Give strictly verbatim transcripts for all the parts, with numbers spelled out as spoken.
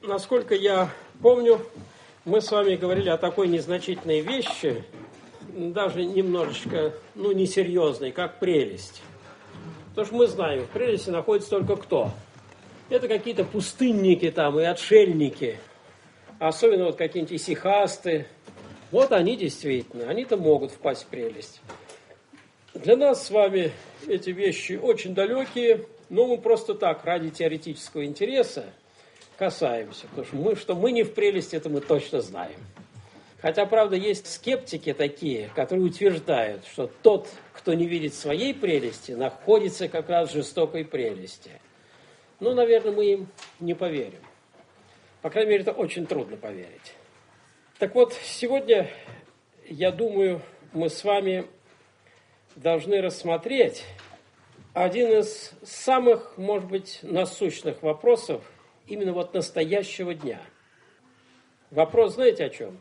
насколько я помню, мы с вами говорили о такой незначительной вещи, даже немножечко, ну, несерьезной, как прелесть. Потому что мы знаем, в прелести находится только кто? Это какие-то пустынники там и отшельники, особенно вот какие-нибудь исихасты. Вот они действительно, они-то могут впасть в прелесть. Для нас с вами эти вещи очень далекие, но мы просто так, ради теоретического интереса, касаемся. Потому что мы, что мы не в прелести, это мы точно знаем. Хотя, правда, есть скептики такие, которые утверждают, что тот, кто не видит своей прелести, находится как раз в жестокой прелести. Ну, наверное, мы им не поверим. По крайней мере, это очень трудно поверить. Так вот, сегодня, я думаю, мы с вами должны рассмотреть один из самых, может быть, насущных вопросов именно вот настоящего дня. Вопрос, знаете, о чем?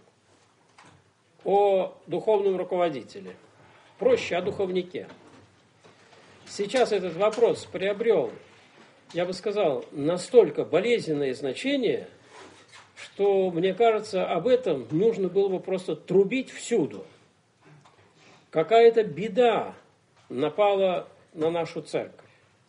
О духовном руководителе. Проще, о духовнике. Сейчас этот вопрос приобрел, я бы сказал, настолько болезненное значение, что, мне кажется, об этом нужно было бы просто трубить всюду. Какая-то беда напала на нашу церковь.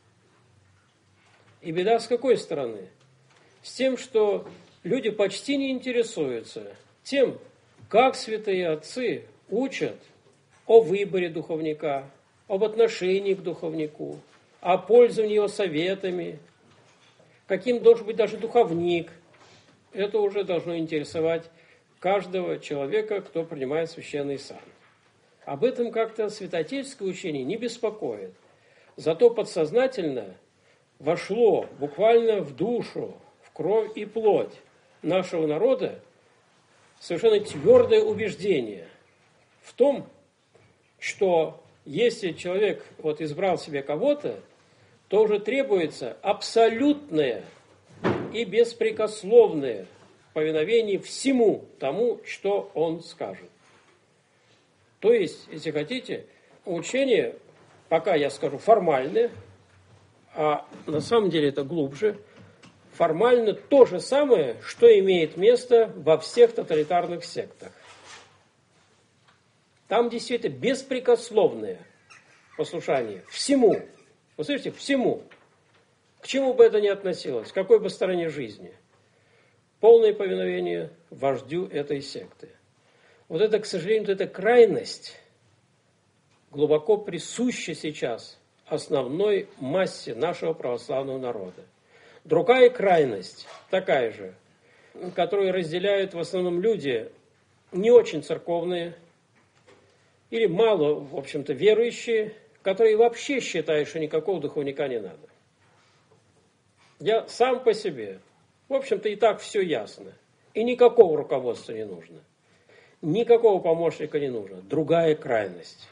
И беда с какой стороны? С тем, что люди почти не интересуются тем, как святые отцы учат о выборе духовника, об отношении к духовнику, о пользовании его советами, каким должен быть даже духовник. Это уже должно интересовать каждого человека, кто принимает священный сан. Об этом как-то святоотеческое учение не беспокоит. Зато подсознательно вошло буквально в душу, в кровь и плоть нашего народа совершенно твердое убеждение в том, что если человек вот избрал себе кого-то, то уже требуется абсолютное и беспрекословное повиновение всему тому, что он скажет. То есть, если хотите, учение, пока я скажу формальное, а на самом деле это глубже, формально то же самое, что имеет место во всех тоталитарных сектах. Там действительно беспрекословное послушание всему. Вы слышите, всему. К чему бы это ни относилось, к какой бы стороне жизни. Полное повиновение вождю этой секты. Вот это, к сожалению, вот эта крайность глубоко присуща сейчас основной массе нашего православного народа. Другая крайность, такая же, которую разделяют в основном люди не очень церковные или мало, в общем-то, верующие, которые вообще считают, что никакого духовника не надо. Я сам по себе, в общем-то, и так все ясно. И никакого руководства не нужно. Никакого помощника не нужно. Другая крайность.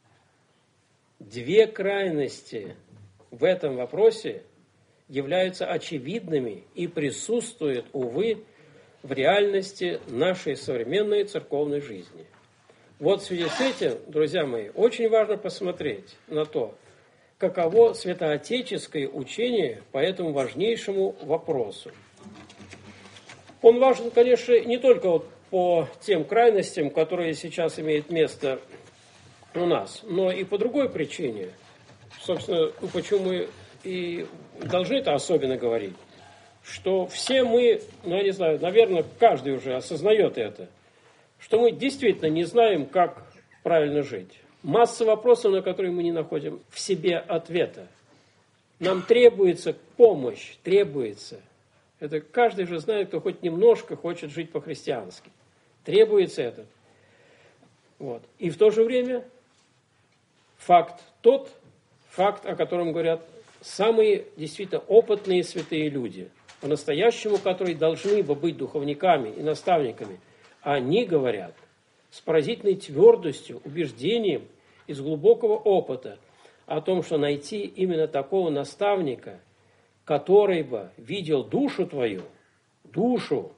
Две крайности в этом вопросе являются очевидными и присутствуют, увы, в реальности нашей современной церковной жизни. Вот в связи с этим, друзья мои, очень важно посмотреть на то, каково святоотеческое учение по этому важнейшему вопросу. Он важен, конечно, не только вот по тем крайностям, которые сейчас имеют место у нас, но и по другой причине. Собственно, почему мы и должны это особенно говорить, что все мы, ну я не знаю, наверное, каждый уже осознает это, что мы действительно не знаем, как правильно жить. Масса вопросов, на которые мы не находим в себе ответа. Нам требуется помощь, требуется. Это каждый же знает, кто хоть немножко хочет жить по-христиански. Требуется это. Вот. И в то же время факт тот, факт, о котором говорят самые действительно опытные святые люди, по-настоящему, которые должны бы быть духовниками и наставниками, они говорят с поразительной твердостью, убеждением из глубокого опыта о том, что найти именно такого наставника, который бы видел душу твою, душу,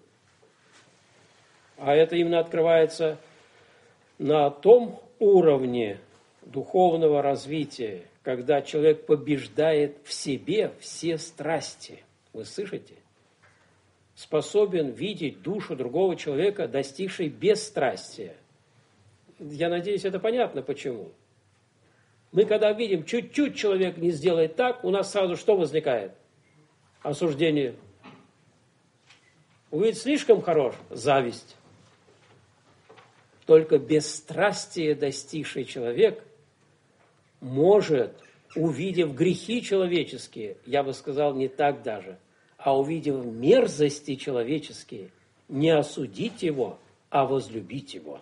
а это именно открывается на том уровне духовного развития, когда человек побеждает в себе все страсти. Вы слышите? способен видеть душу другого человека, достигшей бесстрастия. Я надеюсь, это понятно, почему. Мы, когда видим, чуть-чуть человек не сделает так, у нас сразу что возникает? Осуждение. Увидеть слишком хорош – зависть. Только бесстрастие достигший человек может, увидев грехи человеческие, я бы сказал, не так даже, а увидев мерзости человеческие, не осудить его, а возлюбить его.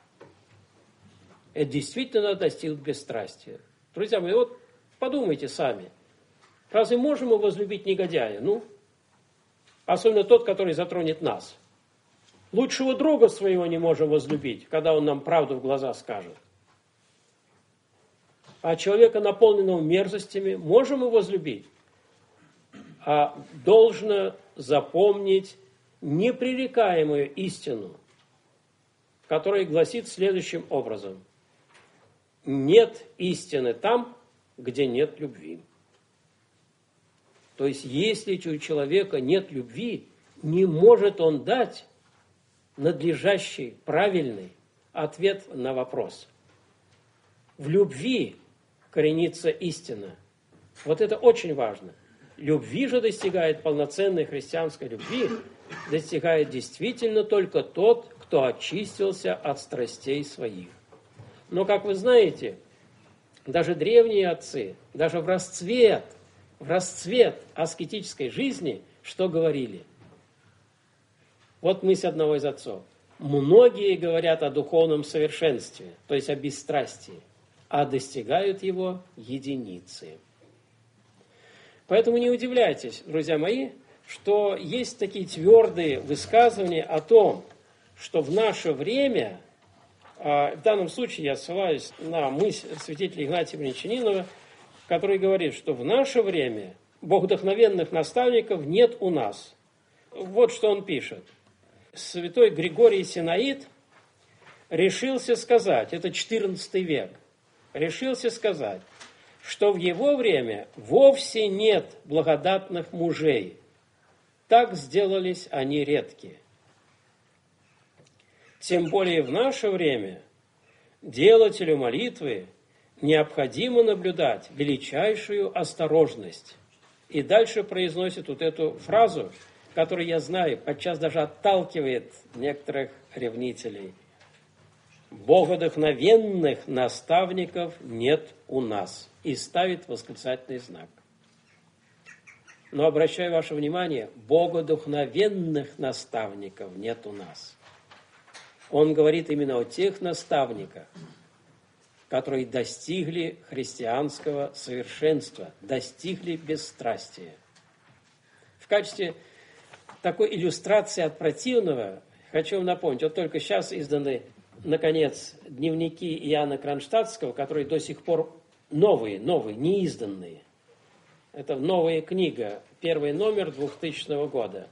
Это действительно достиг бесстрастия. Друзья мои, вот подумайте сами. Разве можем мы возлюбить негодяя? Ну, особенно тот, который затронет нас. Лучшего друга своего не можем возлюбить, когда он нам правду в глаза скажет. А человека, наполненного мерзостями, можем мы возлюбить. А должно запомнить непререкаемую истину, которая гласит следующим образом. Нет истины там, где нет любви. То есть, если у человека нет любви, не может он дать надлежащий, правильный ответ на вопрос. В любви коренится истина. Вот это очень важно. Любви же достигает, полноценной христианской любви, достигает действительно только тот, кто очистился от страстей своих. Но, как вы знаете, даже древние отцы, даже в расцвет, в расцвет аскетической жизни, что говорили? Вот мысль одного из отцов. Многие говорят о духовном совершенстве, то есть о бесстрастии, а достигают его единицы. Поэтому не удивляйтесь, друзья мои, что есть такие твердые высказывания о том, что в наше время, в данном случае я ссылаюсь на мысль святителя Игнатия Брянчанинова, который говорит, что в наше время богодухновенных наставников нет у нас. Вот что он пишет. Святой Григорий Синаид решился сказать, это четырнадцатый век, решился сказать, что в его время вовсе нет благодатных мужей. Так сделались они редки. Тем более в наше время делателю молитвы необходимо наблюдать величайшую осторожность. И дальше произносит вот эту фразу, которую, я знаю, подчас даже отталкивает некоторых ревнителей. Богодухновенных наставников нет у нас. И ставит восклицательный знак. Но обращаю ваше внимание, богодухновенных наставников нет у нас. Он говорит именно о тех наставниках, которые достигли христианского совершенства, достигли бесстрастия. В качестве такой иллюстрации от противного хочу вам напомнить, вот только сейчас изданы, наконец, дневники Иоанна Кронштадтского, которые до сих пор новые, новые, неизданные. Это новая книга, первый номер двухтысячного года.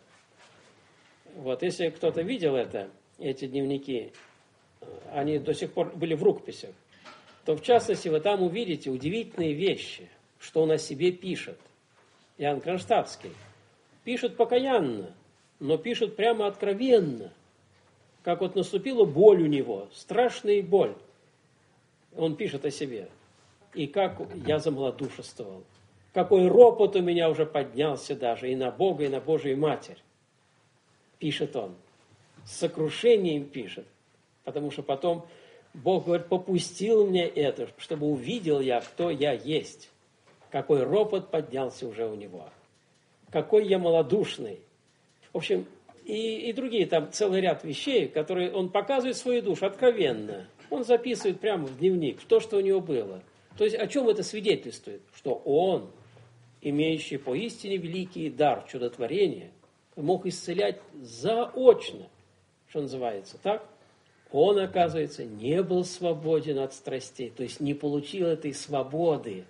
Вот, если кто-то видел это, эти дневники, они до сих пор были в рукописях, то, в частности, вы там увидите удивительные вещи, что он о себе пишет. Иоанн Кронштадтский пишет покаянно, но пишет прямо откровенно, как вот наступила боль у него, страшная боль. Он пишет о себе. И как я замладушествовал. Какой ропот у меня уже поднялся даже и на Бога, и на Божию Матерь. Пишет он. С сокрушением пишет. Потому что потом Бог говорит, попустил мне это, чтобы увидел я, кто я есть. Какой ропот поднялся уже у него. Какой я малодушный. В общем, и, и другие там целый ряд вещей, которые он показывает свою душу откровенно. Он записывает прямо в дневник то, что у него было. То есть о чем это свидетельствует? Что он, имеющий поистине великий дар чудотворения, мог исцелять заочно, что называется, так? Он, оказывается, не был свободен от страстей, то есть не получил этой свободы,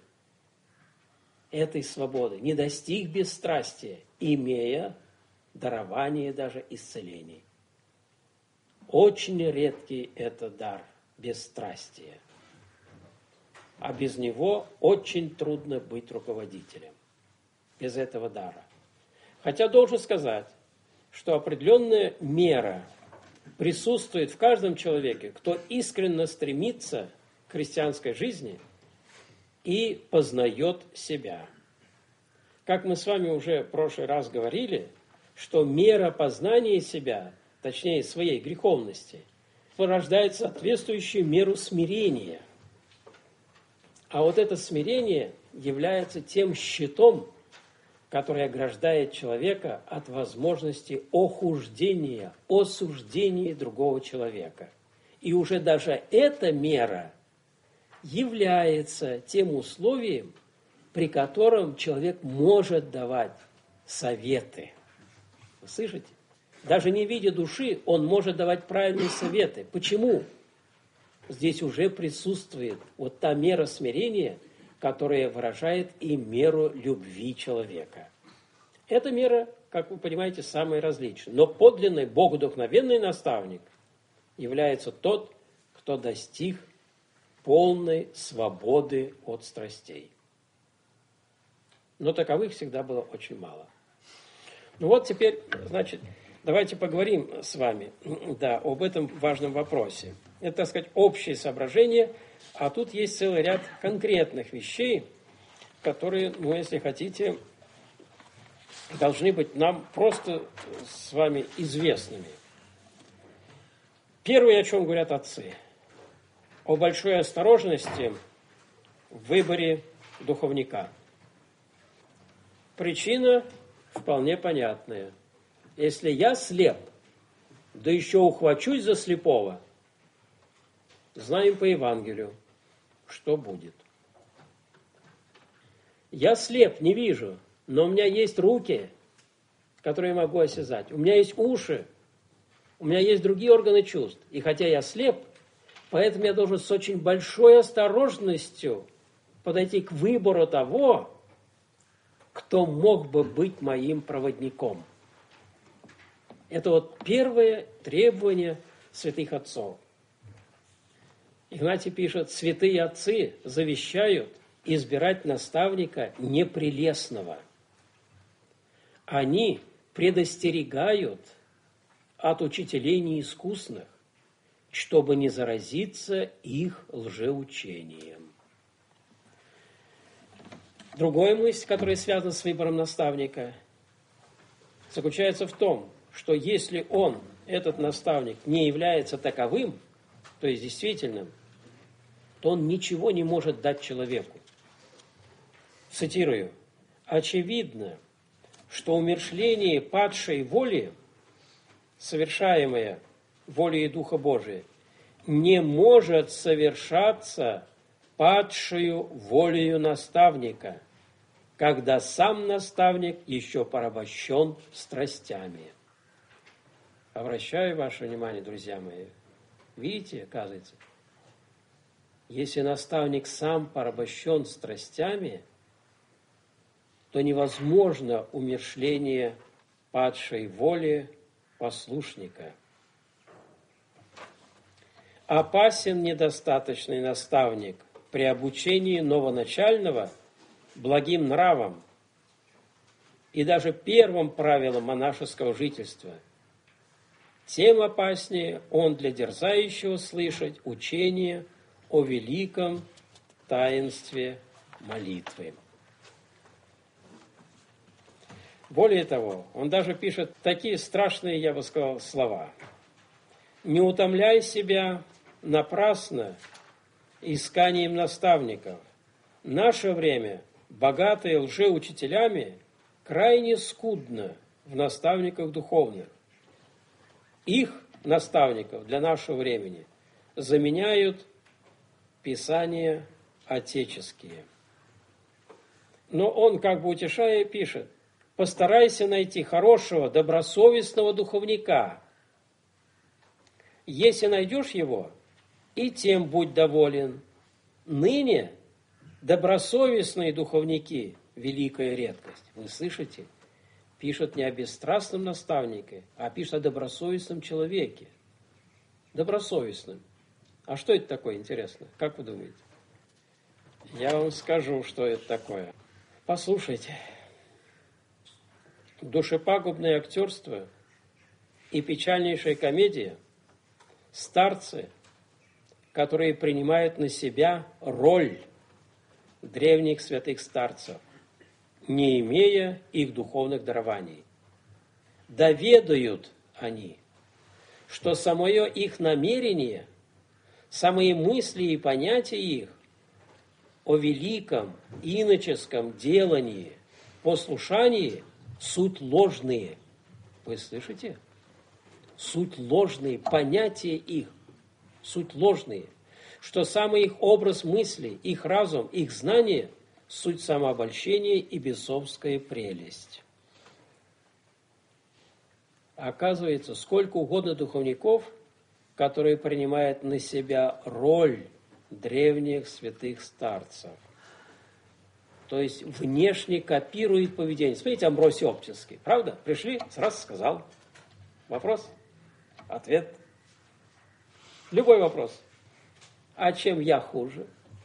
этой свободы, не достиг бесстрастия, имея дарование даже исцелений. Очень редкий это дар бесстрастия. А без него очень трудно быть руководителем. Без этого дара. Хотя должен сказать, что определенная мера присутствует в каждом человеке, кто искренне стремится к христианской жизни и познает себя. Как мы с вами уже в прошлый раз говорили, что мера познания себя, точнее своей греховности, порождает соответствующую меру смирения. А вот это смирение является тем щитом, который ограждает человека от возможности охуждения, осуждения другого человека. И уже даже эта мера является тем условием, при котором человек может давать советы. Вы слышите? Даже не видя души, он может давать правильные советы. Почему? Здесь уже присутствует вот та мера смирения, которая выражает и меру любви человека. Эта мера, как вы понимаете, самая различная. Но подлинный, богодухновенный наставник является тот, кто достиг полной свободы от страстей. Но таковых всегда было очень мало. Ну вот теперь, значит, давайте поговорим с вами, да, об этом важном вопросе. Это, так сказать, общее соображение, а тут есть целый ряд конкретных вещей, которые, ну, если хотите, должны быть нам просто с вами известными. Первое, о чем говорят отцы, о большой осторожности в выборе духовника. Причина вполне понятная. Если я слеп, да еще ухвачусь за слепого, знаем по Евангелию, что будет. Я слеп, не вижу, но у меня есть руки, которые я могу осязать. У меня есть уши, у меня есть другие органы чувств. И хотя я слеп, поэтому я должен с очень большой осторожностью подойти к выбору того, кто мог бы быть моим проводником. Это вот первое требование святых отцов. Игнатий пишет: святые отцы завещают избирать наставника непрелестного. Они предостерегают от учителей неискусных, чтобы не заразиться их лжеучением. Другая мысль, которая связана с выбором наставника, заключается в том, что если он, этот наставник, не является таковым, то есть действительным, то он ничего не может дать человеку. Цитирую: «Очевидно, что умерщвление падшей воли, совершаемое волей Духа Божия, не может совершаться падшую волею наставника, когда сам наставник еще порабощен страстями». Обращаю ваше внимание, друзья мои. Видите, оказывается, если наставник сам порабощен страстями, то невозможно умерщвление падшей воли послушника. Опасен недостаточный наставник при обучении новоначального благим нравам и даже первым правилам монашеского жительства. Тем опаснее он для дерзающего слышать учение о великом таинстве молитвы. Более того, он даже пишет такие страшные, я бы сказал, слова. «Не утомляй себя напрасно исканием наставников. Наше время, богатое лжеучителями, крайне скудно в наставниках духовных. Их, наставников, для нашего времени заменяют писания отеческие». Но он, как бы утешая, пишет: «Постарайся найти хорошего, добросовестного духовника. Если найдешь его, и тем будь доволен. Ныне добросовестные духовники – великая редкость». Вы слышите? Пишет не о бесстрастном наставнике, а пишет о добросовестном человеке. Добросовестным. А что это такое, интересно? Как вы думаете? Я вам скажу, что это такое. Послушайте. Душепагубное актерство И печальнейшая комедия – старцы, которые принимают на себя роль древних святых старцев, не имея их духовных дарований. Доведают они, что самое их намерение, самые мысли и понятия их о великом иноческом делании, послушании суть ложные. Вы слышите? Суть ложные, понятия их, суть ложные, что самый их образ мысли, их разум, их знание – суть самообольщения и бесовская прелесть. Оказывается, сколько угодно духовников, которые принимают на себя роль древних святых старцев. То есть внешне копирует поведение. Смотрите, Амвросий Оптинский, правда? Пришли, сразу сказал. Вопрос? Ответ? Любой вопрос. А чем я хуже?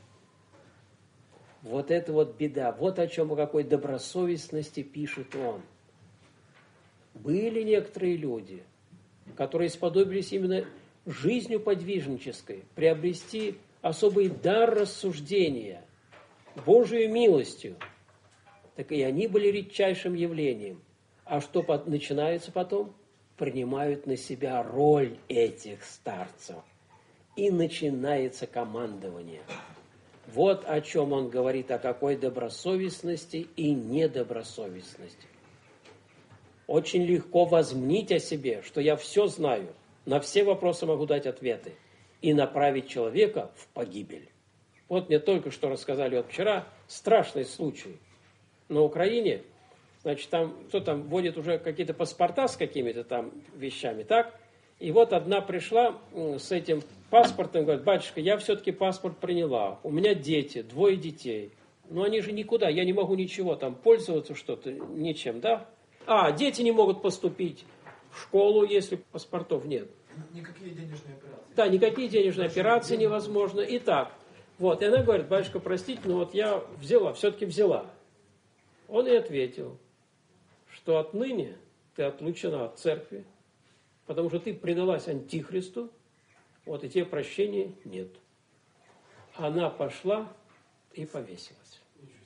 Вот это вот беда. Вот о чем, о какой добросовестности пишет он. Были некоторые люди, которые сподобились именно жизнью подвижнической приобрести особый дар рассуждения, Божию милостью. Так и они были редчайшим явлением. А что начинается потом? Принимают на себя роль этих старцев. И начинается командование. Вот о чем он говорит, о какой добросовестности и недобросовестности. Очень легко возмнить о себе, что я все знаю, на все вопросы могу дать ответы и направить человека в погибель. Вот мне только что рассказали вот вчера страшный случай. На Украине, значит, там, кто там вводит уже какие-то паспорта с какими-то там вещами, так? И вот одна пришла с этим паспортом, говорит: батюшка, я все-таки паспорт приняла, у меня дети, двое детей. Но они же никуда, я не могу ничего там пользоваться что-то, ничем, да? А, дети не могут поступить в школу, если паспортов нет. Никакие денежные операции. Да, никакие денежные операции невозможно. Итак, вот, и она говорит: батюшка, простите, но вот я взяла, все-таки взяла. Он и ответил, что отныне ты отлучена от церкви, потому что ты предалась антихристу, вот, и тебе прощения нет. Она пошла и повесилась.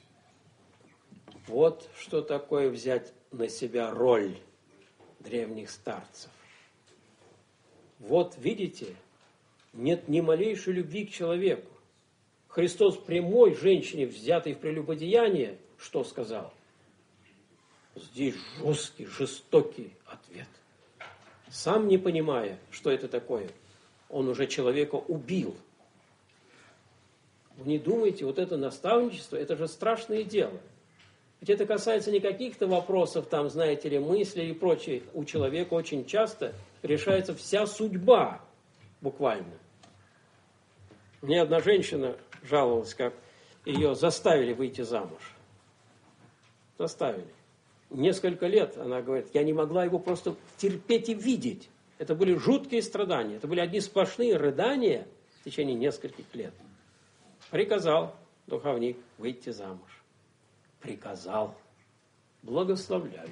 Вот что такое взять на себя роль древних старцев. Вот видите, нет ни малейшей любви к человеку. Христос прямой женщине, взятой в прелюбодеяние, что сказал? Здесь жесткий, жестокий ответ. Сам не понимая, что это такое, он уже человека убил. Вы не думайте, вот это наставничество, это же страшное дело. Ведь это касается не каких-то вопросов, там, знаете ли, мыслей и прочее. У человека очень часто решается вся судьба, буквально. Мне одна женщина жаловалась, как ее заставили выйти замуж. Заставили. Несколько лет, она говорит, я не могла его просто терпеть и видеть. Это были жуткие страдания. Это были одни сплошные рыдания в течение нескольких лет. Приказал духовник выйти замуж. Приказал. Благословляю.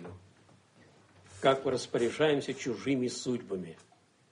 Как мы распоряжаемся чужими судьбами.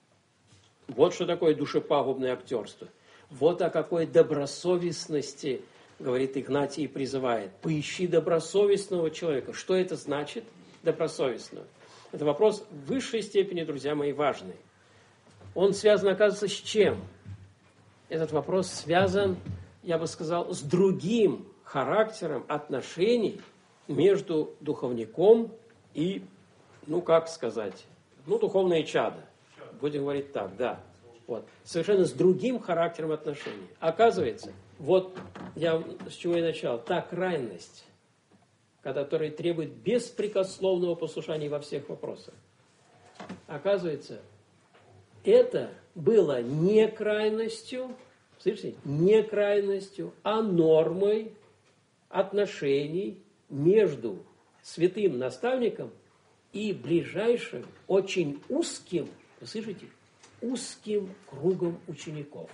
Вот что такое душепагубное актерство. Вот о какой добросовестности, говорит Игнатий, и призывает. Поищи добросовестного человека. Что это значит, добросовестного? Это вопрос в высшей степени, друзья мои, важный. Он связан, оказывается, с чем? Этот вопрос связан, я бы сказал, с другим характером отношений между духовником и, ну, как сказать, ну, духовное чадо. Будем говорить так, да. Вот. Совершенно с другим характером отношений. Оказывается, вот я с чего и начал, та крайность, которая требует беспрекословного послушания во всех вопросах. Оказывается, это было не крайностью, слышите, не крайностью, а нормой отношений между святым наставником и ближайшим, очень узким, вы слышите, узким кругом учеников.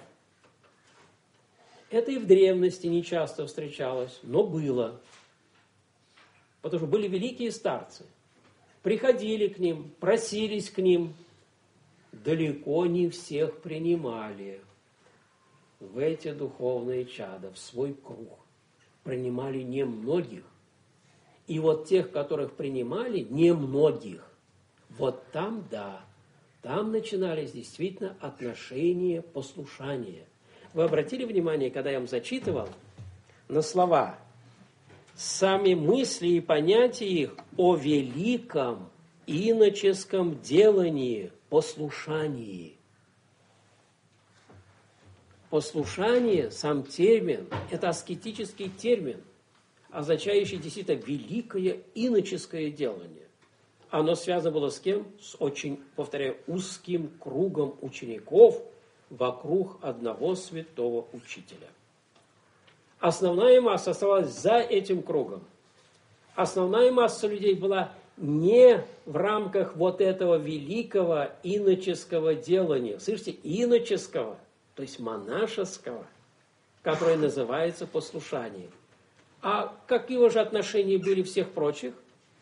Это и в древности не часто встречалось, но было. Потому что были великие старцы. Приходили к ним, просились к ним, далеко не всех принимали в эти духовные чада, в свой круг. Принимали немногих. И вот тех, которых принимали, немногих, вот там, да, там начинались действительно отношения послушания. Вы обратили внимание, когда я вам зачитывал, на слова «сами мысли и понятия их о великом иноческом делании, послушании». Послушание, сам термин, это аскетический термин, означающий действительно великое иноческое делание. Оно связано было с кем? С очень, повторяю, узким кругом учеников вокруг одного святого учителя. Основная масса оставалась за этим кругом. Основная масса людей была не в рамках вот этого великого иноческого делания. Слышите, иноческого, то есть монашеского, которое называется послушанием. А какие же отношения были всех прочих?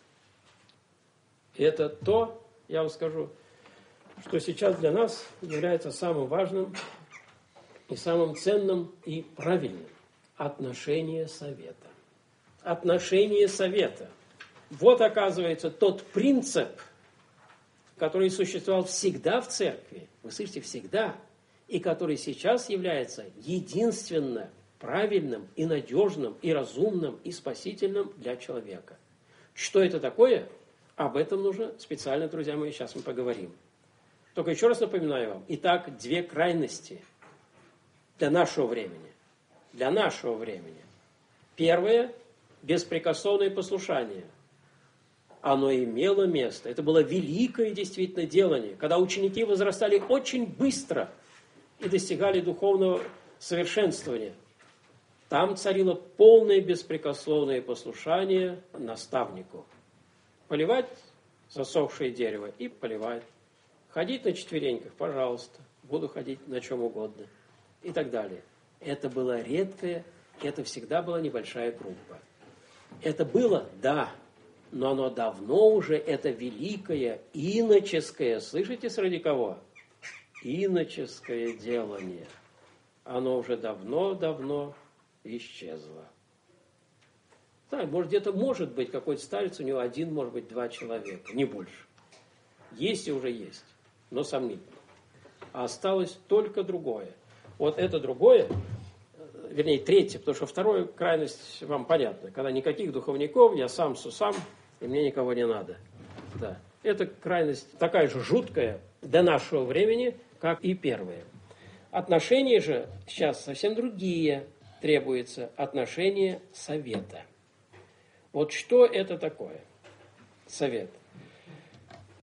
Это то, я вам скажу, что сейчас для нас является самым важным и самым ценным и правильным. Отношение совета. Отношение совета. Вот, оказывается, тот принцип, который существовал всегда в церкви, вы слышите, всегда, и который сейчас является единственно правильным и надежным, и разумным, и спасительным для человека. Что это такое? Об этом нужно специально, друзья мои, сейчас мы поговорим. Только еще раз напоминаю вам, итак, две крайности для нашего времени. Для нашего времени. Первое – беспрекословное послушание. Оно имело место. Это было великое действительно делание, когда ученики возрастали очень быстро и достигали духовного совершенствования. Там царило полное беспрекословное послушание наставнику. Поливать засохшее дерево и поливать. Ходить на четвереньках, пожалуйста, буду ходить на чем угодно. И так далее. Это было редкое, это всегда была небольшая группа. Это было, да, но оно давно уже, это великое иноческое, слышите, среди кого? Иноческое делание. Оно уже давно-давно исчезло. Так, может, где-то может быть какой-то старец, у него один, может быть, два человека, не больше. Есть и уже есть, но сомнительно. А осталось только другое. Вот это другое, вернее, третье, потому что вторая крайность вам понятна. Когда никаких духовников, я сам сусам, и мне никого не надо. Да. Это крайность такая же жуткая до нашего времени, как и первая. Отношения же сейчас совсем другие требуются. Отношения совета. Вот что это такое? Совет.